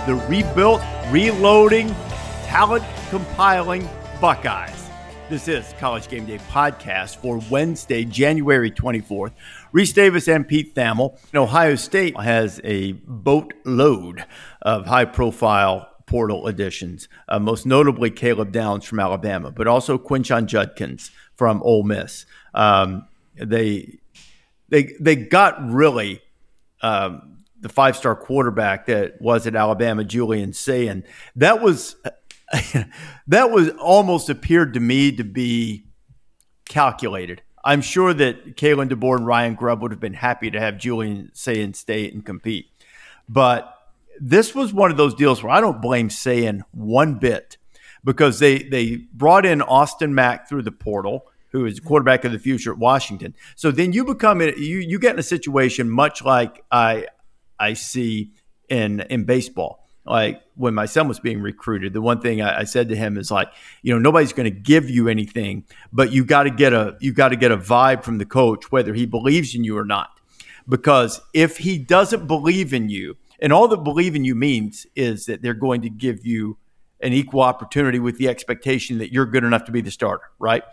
the rebuilt, reloading, talent compiling Buckeyes. This is College Game Day Podcast for Wednesday, January 24th. Reese Davis and Pete Thamel. Ohio State has a boatload of high-profile portal additions, most notably Caleb Downs from Alabama, but also Quinshon Judkins from Ole Miss. They got really the five-star quarterback that was at Alabama, Julian Sayin. That was almost appeared to me to be calculated. I'm sure that Kalen DeBoer and Ryan Grubb would have been happy to have Julian Sayin stay and compete. But this was one of those deals where I don't blame Sayin one bit, because they brought in Austin Mack through the portal, who is quarterback of the future at Washington. So then you get in a situation much like I see in baseball. Like when my son was being recruited, the one thing I said to him is nobody's going to give you anything, but you got to get a vibe from the coach, whether he believes in you or not. Because if he doesn't believe in you, and all that believe in you means is that they're going to give you an equal opportunity with the expectation that you're good enough to be the starter, right?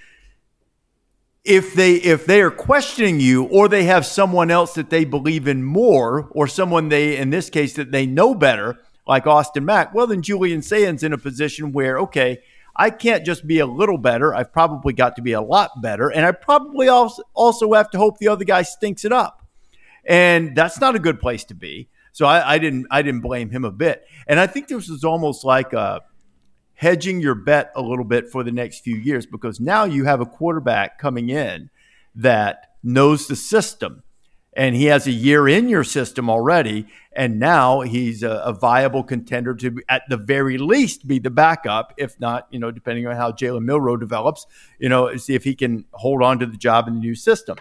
If they are questioning you, or they have someone else that they believe in more, or someone in this case that they know better, like Austin Mack, well, then Julian Sayin's in a position where, okay, I can't just be a little better. I've probably got to be a lot better. And I probably also have to hope the other guy stinks it up. And that's not a good place to be. So I didn't blame him a bit. And I think this was almost like hedging your bet a little bit for the next few years, because now you have a quarterback coming in that knows the system, and he has a year in your system already, and now he's a viable contender to, at the very least, be the backup, if not, depending on how Jalen Milroe develops, see if he can hold on to the job in the new system.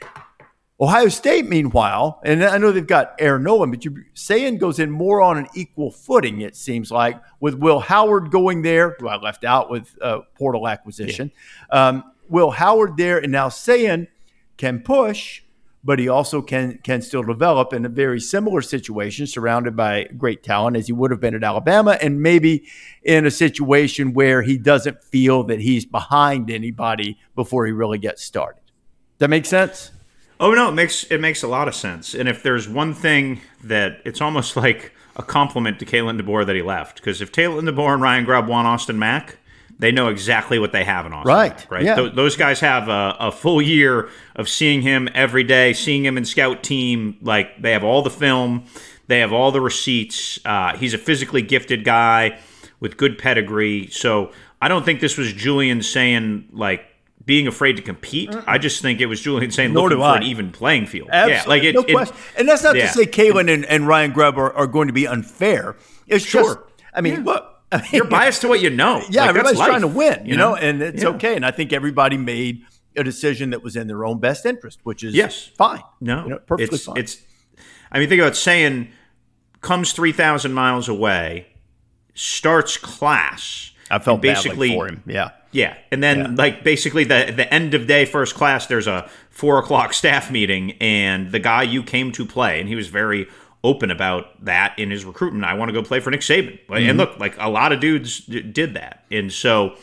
Ohio State, meanwhile, and I know they've got Aaron Nolan, but Sayin goes in more on an equal footing, it seems like, with Will Howard going there, who I left out with portal acquisition. Yeah. Will Howard there, and now Sayin can push, but he also can still develop in a very similar situation, surrounded by great talent as he would have been at Alabama, and maybe in a situation where he doesn't feel that he's behind anybody before he really gets started. Does that make sense? Oh, no, it makes a lot of sense. And if there's one thing that it's almost like a compliment to Kalen DeBoer that he left, because if Kalen DeBoer and Ryan Grubb want Austin Mack, they know exactly what they have in Austin Mack, right? Yeah. Those guys have a full year of seeing him every day, seeing him in scout team. Like, they have all the film. They have all the receipts. He's a physically gifted guy with good pedigree. So I don't think this was Julian saying, being afraid to compete. I just think it was Julian saying looking for an even playing field. Absolutely. Yeah, no question. And that's not to say Kalen and Ryan Grubb are going to be unfair. It's just, look. You're biased to what you know. Yeah, everybody's trying to win, and it's okay. And I think everybody made a decision that was in their own best interest, which is fine. No, perfectly fine. Think about Sayin comes 3,000 miles away, starts class. I felt badly for him. Yeah. Yeah, and then basically the end of day first class, there's a 4:00 staff meeting, and the guy you came to play, and he was very open about that in his recruitment. I want to go play for Nick Saban, and look, a lot of dudes did that, and so,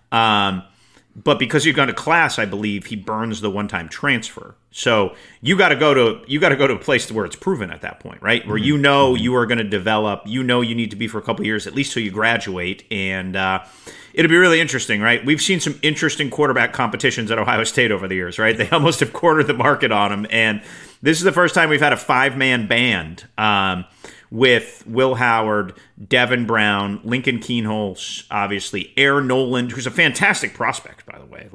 but because you've gone to class, I believe he burns the one-time transfer. So you got to go to a place where it's proven at that point, right? Where you are going to develop, you need to be for a couple of years at least till you graduate, and it'll be really interesting, right? We've seen some interesting quarterback competitions at Ohio State over the years, right? They almost have cornered the market on them, and this is the first time we've had a 5-man band with Will Howard, Devin Brown, Lincoln Kienholz, obviously, Aaron Noland, who's a fantastic prospect, by the way.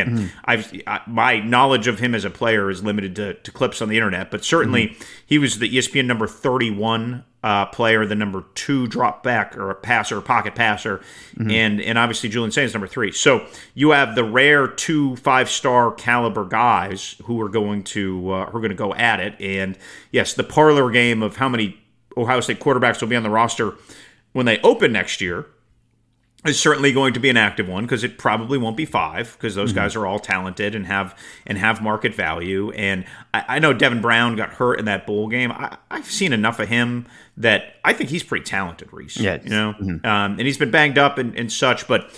My knowledge of him as a player is limited to clips on the internet, but certainly he was the ESPN number 31 player, the number 2 drop back or passer, pocket passer, and obviously Julian Sayin's number 3. So you have the rare 2 5-star caliber guys who are going to go at it, and yes, the parlor game of how many Ohio State quarterbacks will be on the roster when they open next year is certainly going to be an active one because it probably won't be 5 because those guys are all talented and have market value. And I know Devin Brown got hurt in that bowl game. I've seen enough of him that I think he's pretty talented, Reese. Yes. And he's been banged up and such. But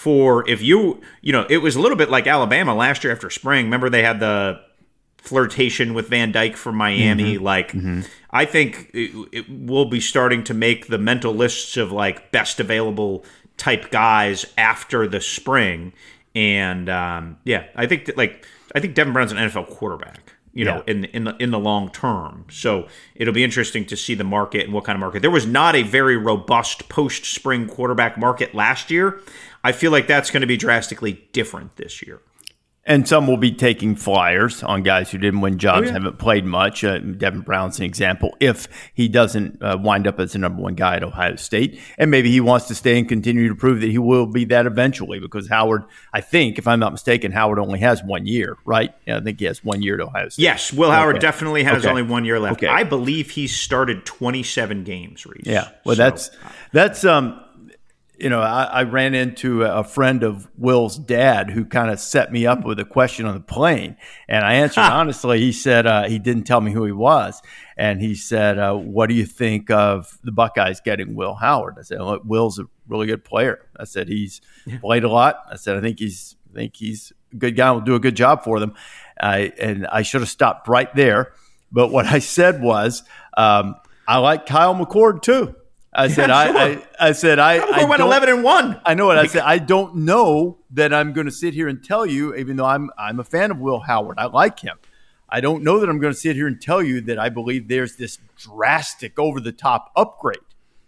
it was a little bit like Alabama last year after spring. Remember they had the flirtation with Van Dyke from Miami. I think it will be starting to make the mental lists of like best available type guys after the spring. And I think Devin Brown's an NFL quarterback, in the long term. So it'll be interesting to see the market and what kind of market. There was not a very robust post-spring quarterback market last year. I feel like that's going to be drastically different this year. And some will be taking flyers on guys who didn't win jobs, haven't played much. Devin Brown's an example. If he doesn't wind up as the number one guy at Ohio State, and maybe he wants to stay and continue to prove that he will be that eventually, because Howard, I think, if I'm not mistaken, Howard only has 1 year, right? I think he has 1 year at Ohio State. Yes, Will Howard definitely has only 1 year left. I believe he started 27 games, Reese. Yeah, well, that's I ran into a friend of Will's dad who kind of set me up with a question on the plane. And I answered honestly. He said he didn't tell me who he was. And he said, what do you think of the Buckeyes getting Will Howard? I said, look, Will's a really good player. I said, he's played a lot. I said, I think he's a good guy and will do a good job for them. And I should have stopped right there. But what I said was, I like Kyle McCord too. I said, I went 11-1. I know what I said. I don't know that I'm going to sit here and tell you, even though I'm a fan of Will Howard. I like him. I don't know that I'm going to sit here and tell you that I believe there's this drastic over-the-top upgrade.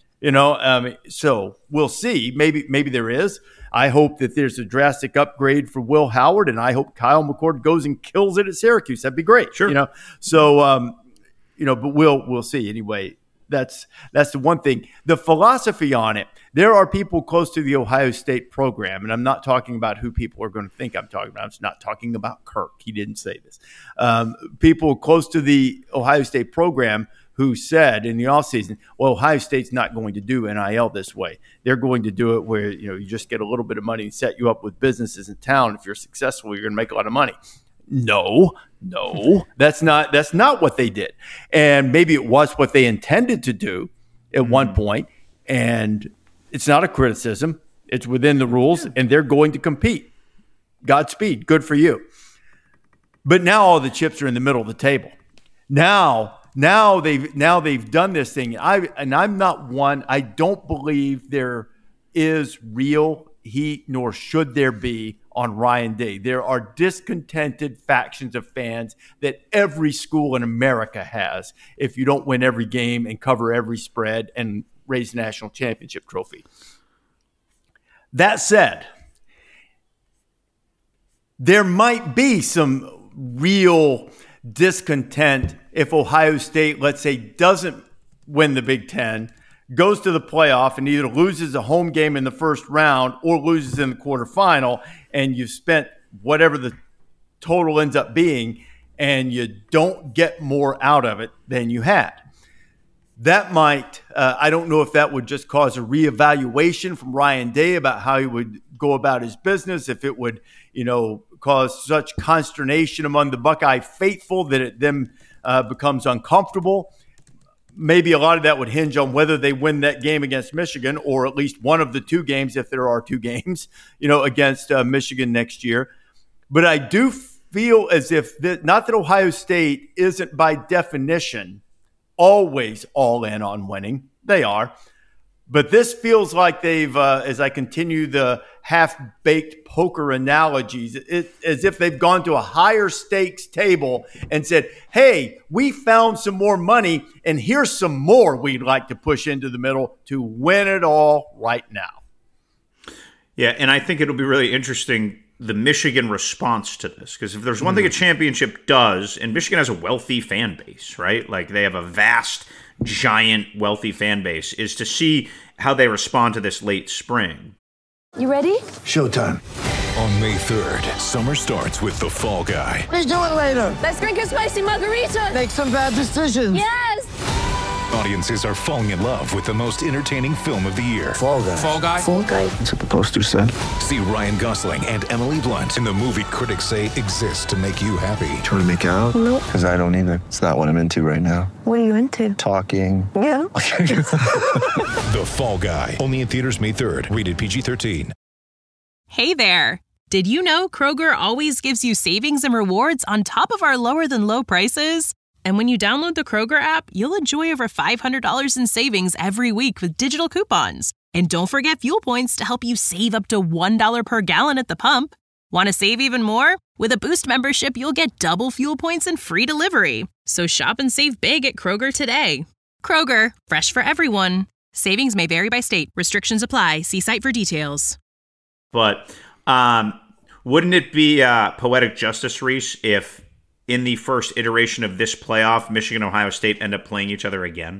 So we'll see. Maybe there is. I hope that there's a drastic upgrade for Will Howard, and I hope Kyle McCord goes and kills it at Syracuse. That'd be great. Sure. So but we'll see anyway. That's the one thing. The philosophy on it, there are people close to the Ohio State program, and I'm not talking about who people are going to think I'm talking about. I'm not talking about Kirk. He didn't say this. People close to the Ohio State program who said in the offseason, well, Ohio State's not going to do NIL this way. They're going to do it where you just get a little bit of money and set you up with businesses in town. If you're successful, you're going to make a lot of money. No, that's not what they did. And maybe it was what they intended to do at one point. And it's not a criticism. It's within the rules, and they're going to compete. Godspeed. Good for you. But now all the chips are in the middle of the table. Now they've done this thing. I'm not one. I don't believe there is real heat, nor should there be, on Ryan Day. There are discontented factions of fans that every school in America has if you don't win every game and cover every spread and raise the national championship trophy. That said, there might be some real discontent if Ohio State, let's say, doesn't win the Big Ten, goes to the playoff and either loses a home game in the first round or loses in the quarterfinal, and you've spent whatever the total ends up being, and you don't get more out of it than you had. That might, I don't know if that would just cause a reevaluation from Ryan Day about how he would go about his business, if it would, cause such consternation among the Buckeye faithful that it then becomes uncomfortable. Maybe a lot of that would hinge on whether they win that game against Michigan, or at least one of the two games, if there are two games, against Michigan next year. But I do feel as if, not that Ohio State isn't by definition always all in on winning. They are. But this feels like they've, as I continue the half-baked poker analogies, as if they've gone to a higher stakes table and said, hey, we found some more money, and here's some more we'd like to push into the middle to win it all right now. Yeah, and I think it'll be really interesting, the Michigan response to this, because if there's one thing a championship does, and Michigan has a wealthy fan base, right? Like they have a vast, giant, wealthy fan base, is to see how they respond to this late spring. You ready? Showtime. On May 3rd, summer starts with The Fall Guy. Let's do it later. Let's drink a spicy margarita. Make some bad decisions. Yes. Audiences are falling in love with the most entertaining film of the year. Fall Guy. Fall Guy? Fall Guy. That's what the poster said. See Ryan Gosling and Emily Blunt in the movie critics say exists to make you happy. Trying to make it out? Nope. Because I don't either. It's not what I'm into right now. What are you into? Talking. Yeah. The Fall Guy. Only in theaters May 3rd. Rated PG-13. Hey there. Did you know Kroger always gives you savings and rewards on top of our lower than low prices? And when you download the Kroger app, you'll enjoy over $500 in savings every week with digital coupons. And don't forget fuel points to help you save up to $1 per gallon at the pump. Want to save even more? With a Boost membership, you'll get double fuel points and free delivery. So shop and save big at Kroger today. Kroger, fresh for everyone. Savings may vary by state. Restrictions apply. See site for details. But wouldn't it be poetic justice, Reese, if in the first iteration of this playoff, Michigan and Ohio State end up playing each other again?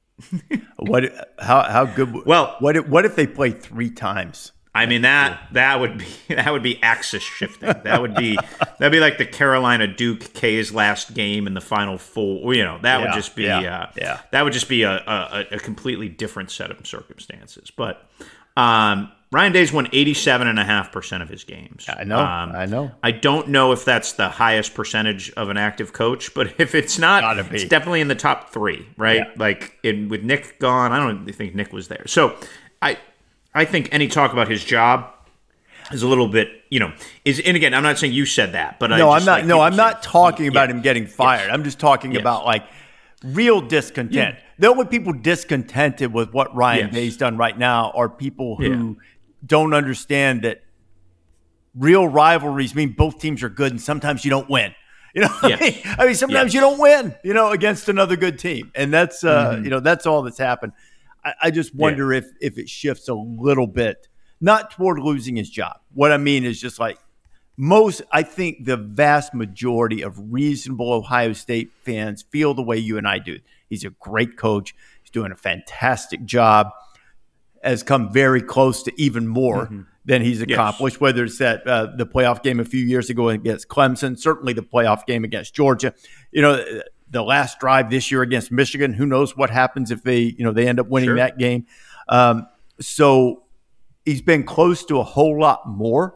How good? Well, what if they play 3 times? I mean that would be axis shifting. That'd be like the Carolina Duke K's last game in the Final Four. You know, that would just be that would just be a completely different set of circumstances. But Ryan Day's won 87.5% of his games. I know. I don't know if that's the highest percentage of an active coach, but if it's not, it's definitely in the top 3, right? Yeah. Like with Nick gone, I don't think Nick was there. So I think any talk about his job is a little bit, and again, I'm not saying you said that, but I'm not talking about him getting fired. I'm just talking about like real discontent. Yeah. The only people discontented with what Ryan Day's done right now are people who don't understand that real rivalries mean both teams are good and sometimes you don't win. I mean, sometimes you don't win, against another good team. And that's, that's all that's happened. I just wonder if it shifts a little bit, not toward losing his job. What I mean is just like I think the vast majority of reasonable Ohio State fans feel the way you and I do. He's a great coach. He's doing a fantastic job. Has come very close to even more than he's accomplished, whether it's that the playoff game a few years ago against Clemson, certainly the playoff game against Georgia. The last drive this year against Michigan, who knows what happens if they end up winning that game. So he's been close to a whole lot more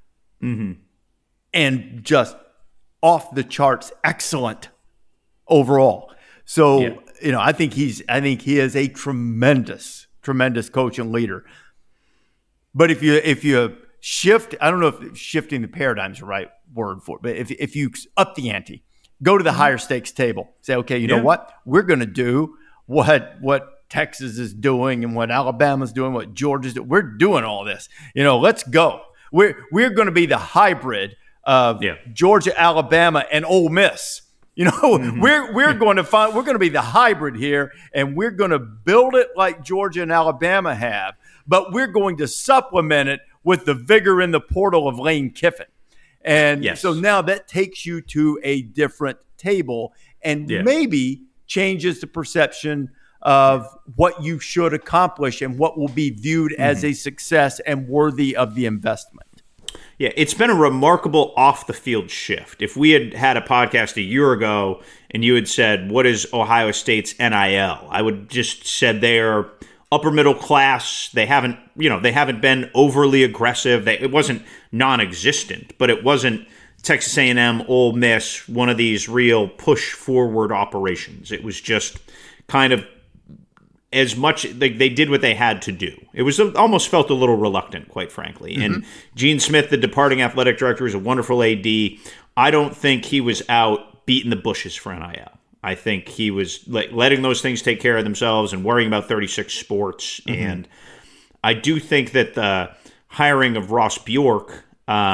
and just off the charts excellent overall. So, I think he is a tremendous coach and leader. But if you shift, I don't know if shifting the paradigm is the right word for it, but if you up the ante, go to the higher stakes table, say, okay, you know what? We're going to do what Texas is doing and what Alabama's doing, what Georgia's doing. We're doing all this. Let's go. We're going to be the hybrid of Georgia, Alabama, and Ole Miss. We're going to be the hybrid here, and we're going to build it like Georgia and Alabama have, but we're going to supplement it with the vigor in the portal of Lane Kiffin. And so now that takes you to a different table and maybe changes the perception of what you should accomplish and what will be viewed as a success and worthy of the investment. Yeah, it's been a remarkable off-the-field shift. If we had a podcast a year ago and you had said, what is Ohio State's NIL? I would just said they're upper middle class. They haven't been overly aggressive. It wasn't non-existent, but it wasn't Texas A&M, Ole Miss, one of these real push-forward operations. It was just kind of as much like they did what they had to do. It was almost felt a little reluctant, quite frankly. And Gene Smith, the departing athletic director, is a wonderful AD. I don't think he was out beating the bushes for NIL. I think he was letting those things take care of themselves and worrying about 36 sports. And I do think that the hiring of Ross Bjork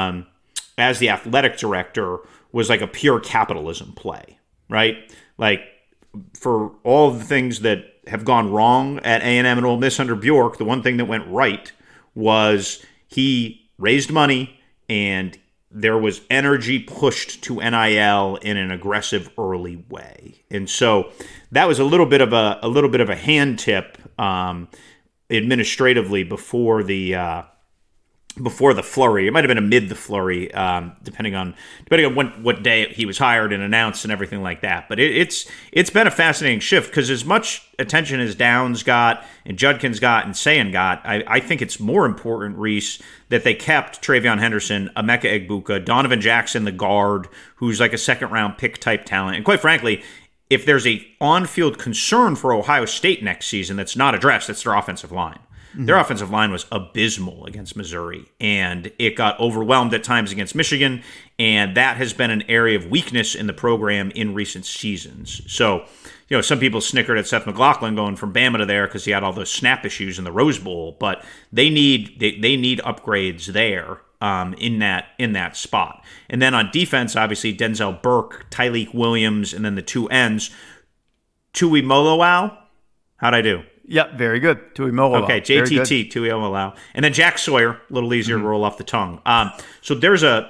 as the athletic director was like a pure capitalism play, right? Like for all of the things that have gone wrong at A&M and Ole Miss under Bjork, the one thing that went right was he raised money and there was energy pushed to NIL in an aggressive early way. And so that was a little bit of a hand tip administratively before the before the flurry. It might have been amid the flurry, depending on what day he was hired and announced and everything like that. But it's been a fascinating shift because as much attention as Downs got and Judkins got and Sayin got, I think it's more important, Reese, that they kept Travion Henderson, Emeka Egbuka, Donovan Jackson, the guard, who's like a second-round pick type talent. And quite frankly, if there's a on-field concern for Ohio State next season that's not addressed, it's their offensive line. Their offensive line was abysmal against Missouri, and it got overwhelmed at times against Michigan, and that has been an area of weakness in the program in recent seasons. So, some people snickered at Seth McLaughlin going from Bama to there because he had all those snap issues in the Rose Bowl, but they need upgrades there in that spot. And then on defense, obviously, Denzel Burke, Tyleik Williams, and then the two ends. Tui Moloau, how'd I do? Yep, very good. Tui Moloau. Okay, JTT, Tui Moloau. And then Jack Sawyer, a little easier to roll off the tongue. So there's a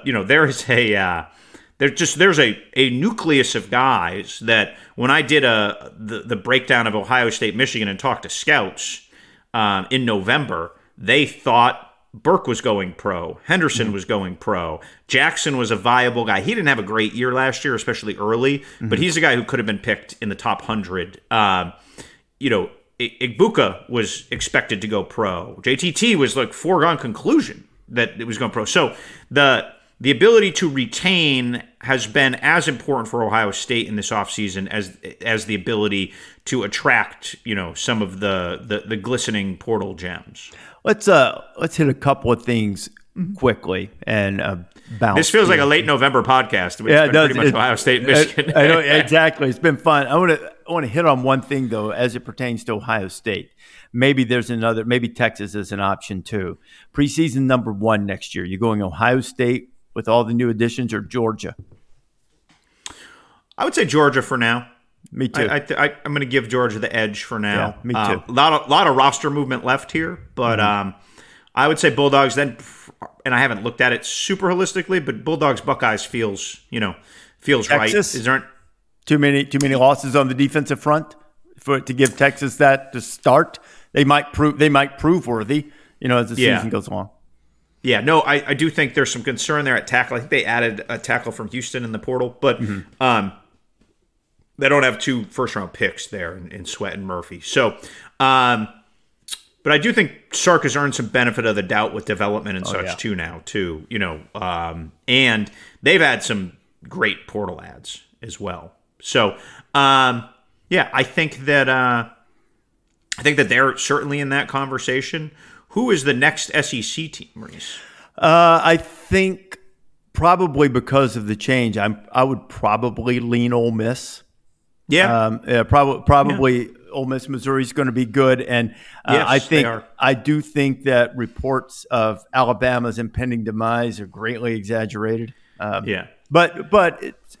nucleus of guys that when I did the breakdown of Ohio State, Michigan and talked to scouts in November, they thought Burke was going pro. Henderson was going pro. Jackson was a viable guy. He didn't have a great year last year, especially early, but he's a guy who could have been picked in the top 100. Egbuka was expected to go pro. JTT was like foregone conclusion that it was going pro. So the ability to retain has been as important for Ohio State in this offseason as the ability to attract, some of the glistening portal gems. Let's hit a couple of things quickly and bounce. This feels like a late November podcast. It's been pretty much Ohio State, Michigan. I know exactly. It's been fun. I want to hit on one thing though, as it pertains to Ohio State. Maybe maybe Texas is an option too. Preseason number 1 next year. You're going Ohio State with all the new additions or Georgia? I would say Georgia for now. Me too. I'm going to give Georgia the edge for now. Yeah, me too. A lot of roster movement left here, but I would say Bulldogs then, and I haven't looked at it super holistically, but Bulldogs Buckeyes feels Texas? right. Is there too many losses on the defensive front to give Texas that to start? They might prove worthy, as the season goes along. Yeah, no, I do think there's some concern there at tackle. I think they added a tackle from Houston in the portal, but they don't have 2 first-round picks there in Sweat and Murphy. So, but I do think Sark has earned some benefit of the doubt with development and too now, too. And they've had some great portal ads as well. So, I think that they're certainly in that conversation. Who is the next SEC team, Maurice? I think probably because of the change, I would probably lean Ole Miss. Yeah, probably. Yeah. Ole Miss, Missouri's going to be good, and yes, I do think that reports of Alabama's impending demise are greatly exaggerated. But it's,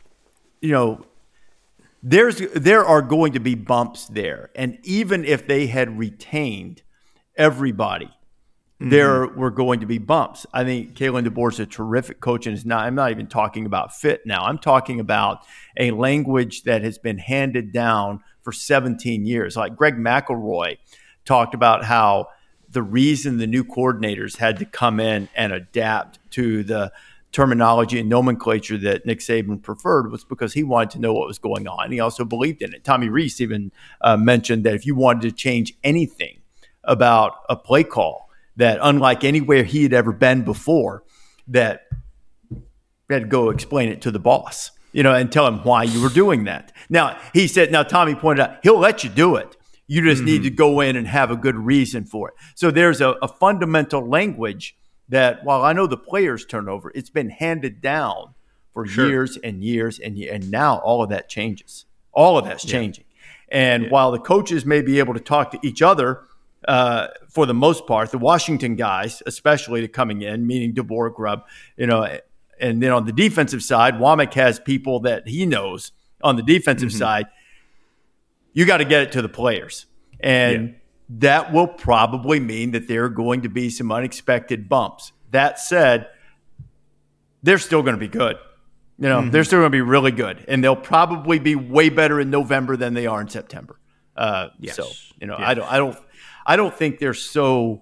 there are going to be bumps there, and even if they had retained everybody, there were going to be bumps. I think Kalen DeBoer is a terrific coach, and I'm not even talking about fit now. I'm talking about a language that has been handed down for 17 years. Like Greg McElroy talked about how the reason the new coordinators had to come in and adapt to the terminology and nomenclature that Nick Saban preferred was because he wanted to know what was going on. He also believed in it. Tommy Rees even mentioned that if you wanted to change anything about a play call, that unlike anywhere he had ever been before, that you had to go explain it to the boss, and tell him why you were doing that. Now, Tommy pointed out, he'll let you do it. You just need to go in and have a good reason for it. So there's a fundamental language that, while I know the players turn over, it's been handed down for years and years, and now all of that changes. All of that's changing. And while the coaches may be able to talk to each other, for the most part, the Washington guys, especially coming in, meaning DeBoer, Grubb, and then on the defensive side, Womack has people that he knows on the defensive side. You got to get it to the players. And that will probably mean that there are going to be some unexpected bumps. That said, they're still going to be good. They're still going to be really good. And they'll probably be way better in November than they are in September. So, I don't think they're so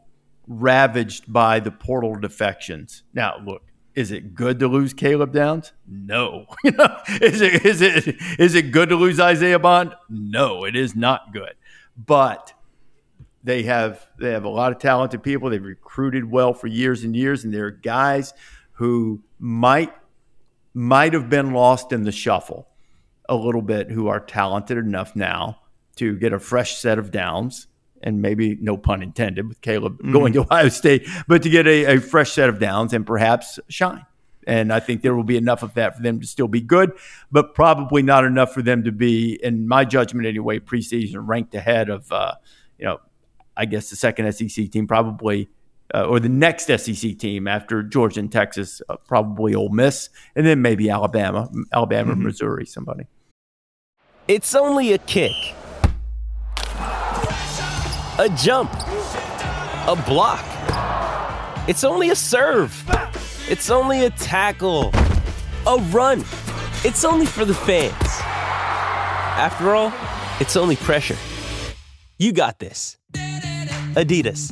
ravaged by the portal defections. Now, look, is it good to lose Caleb Downs? No. Is it good to lose Isaiah Bond? No, it is not good. But they have a lot of talented people. They've recruited well for years and years, and there are guys who might have been lost in the shuffle a little bit who are talented enough now to get a fresh set of downs, and maybe, no pun intended, with Caleb going to Ohio State, but to get a fresh set of downs and perhaps shine. And I think there will be enough of that for them to still be good, but probably not enough for them to be, in my judgment anyway, preseason ranked ahead of, I guess the second SEC team probably, or the next SEC team after Georgia and Texas, probably Ole Miss, and then maybe Alabama, Missouri, somebody. It's only a kick, a jump, a block. It's only a serve. It's only a tackle, a run. It's only for the fans. After all, it's only pressure. You got this. Adidas.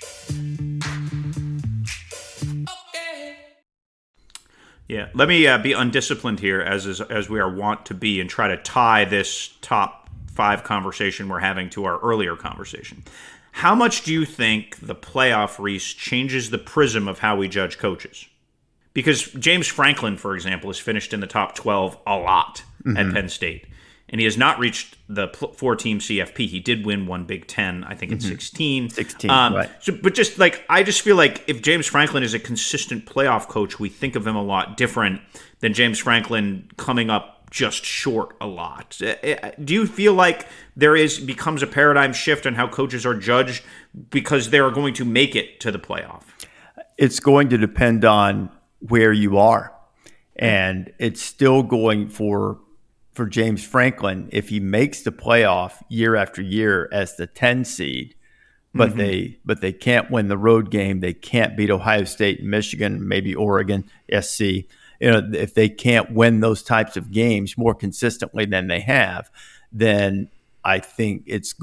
Yeah, let me be undisciplined here, as we are wont to be, and try to tie this top 5 conversation we're having to our earlier conversation. How much do you think the playoff, Reese, changes the prism of how we judge coaches? Because James Franklin, for example, has finished in the top 12 a lot at Penn State, and he has not reached the 4-team CFP. He did win one Big Ten, I think, in 16. 16, right. So, but just like, I just feel like if James Franklin is a consistent playoff coach, we think of him a lot different than James Franklin coming up just short a lot. Do you feel like becomes a paradigm shift on how coaches are judged because they are going to make it to the playoff? It's going to depend on where you are. And it's still going for James Franklin, if he makes the playoff year after year as the 10 seed, but they can't win the road game, they can't beat Ohio State, Michigan, maybe Oregon, SC. If they can't win those types of games more consistently than they have, then I think it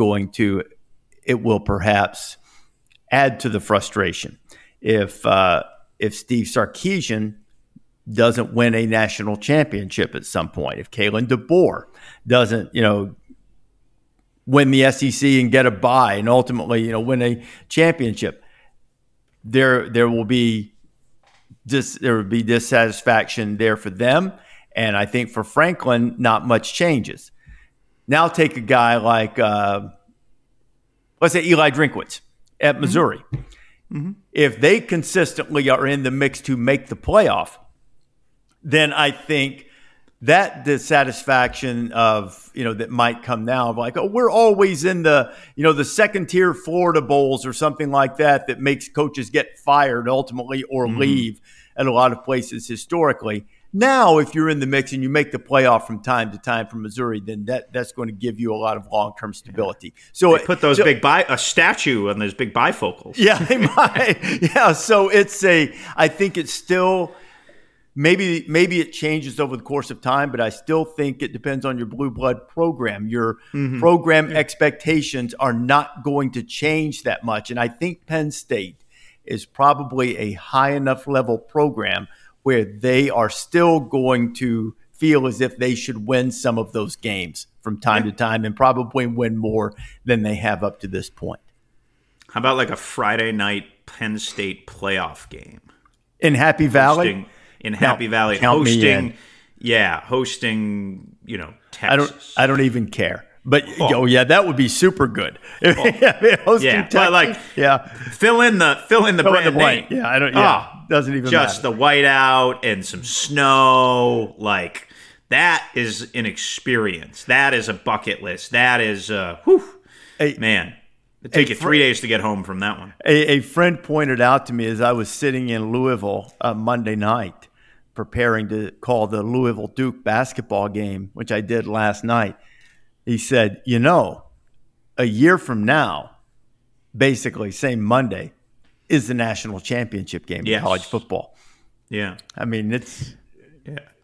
will perhaps add to the frustration. If Steve Sarkisian doesn't win a national championship at some point, if Kalen DeBoer doesn't, win the SEC and get a bye and ultimately, win a championship, there will be dissatisfaction there for them. And I think for Franklin, not much changes. Now take a guy like, let's say Eli Drinkwitz at Missouri. If they consistently are in the mix to make the playoff, then I think that dissatisfaction of, that might come now of like, oh, we're always in the, the second tier Florida bowls or something like that makes coaches get fired ultimately or leave at a lot of places historically. Now, if you're in the mix and you make the playoff from time to time from Missouri, then that's going to give you a lot of long-term stability. So they put those a statue on those big bifocals. Yeah, they might. Yeah. So I think it's still, maybe it changes over the course of time, but I still think it depends on your blue blood program. Your program expectations are not going to change that much. And I think Penn State is probably a high enough level program where they are still going to feel as if they should win some of those games from time to time and probably win more than they have up to this point. How about like a Friday night Penn State playoff game? In Happy Valley? Hosting, Texas. I don't even care. But that would be super good. Hosting Texas, Fill in the brand name. Yeah, I don't. Doesn't even just matter. The whiteout and some snow. Like, that is an experience. That is a bucket list. That is man. It'd take you 3 days to get home from that one. A friend pointed out to me as I was sitting in Louisville Monday night, preparing to call the Louisville Duke basketball game, which I did last night. He said, a year from now, basically same Monday, is the national championship game in college football. Yeah. I mean, it's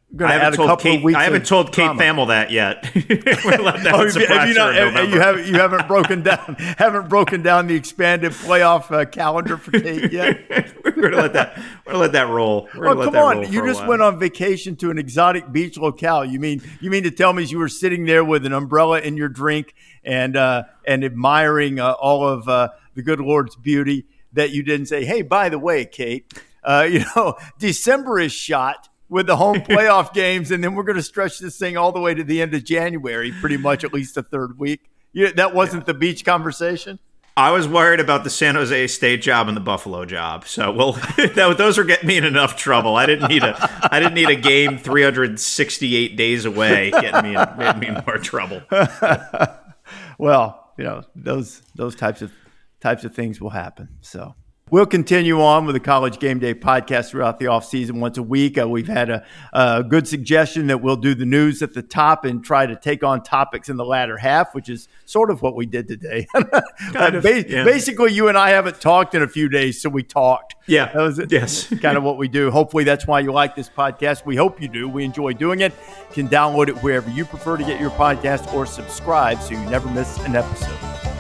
going to add a couple of weeks. I haven't told Kate Thamel that yet. We're let that surprise her in November. You haven't broken down the expanded playoff calendar for Kate yet. We're going to let that roll. Come on! You just went on vacation to an exotic beach locale. You mean to tell me you were sitting there with an umbrella in your drink and admiring all of the good Lord's beauty, that you didn't say, "Hey, by the way, Kate, December is shot with the home playoff games, and then we're going to stretch this thing all the way to the end of January, pretty much at least the third week." That wasn't the beach conversation? I was worried about the San Jose State job and the Buffalo job. So, those are getting me in enough trouble. I didn't need a game 368 days away getting me in more trouble. Well, those types of things will happen. So we'll continue on with the College Game Day podcast throughout the offseason once a week. We've had a good suggestion that we'll do the news at the top and try to take on topics in the latter half, which is sort of what we did today. Basically, you and I haven't talked in a few days, so we talked. Yeah, that was yes. Kind of what we do. Hopefully that's why you like this podcast. We hope you do. We enjoy doing it. You can download it wherever you prefer to get your podcast or subscribe so you never miss an episode.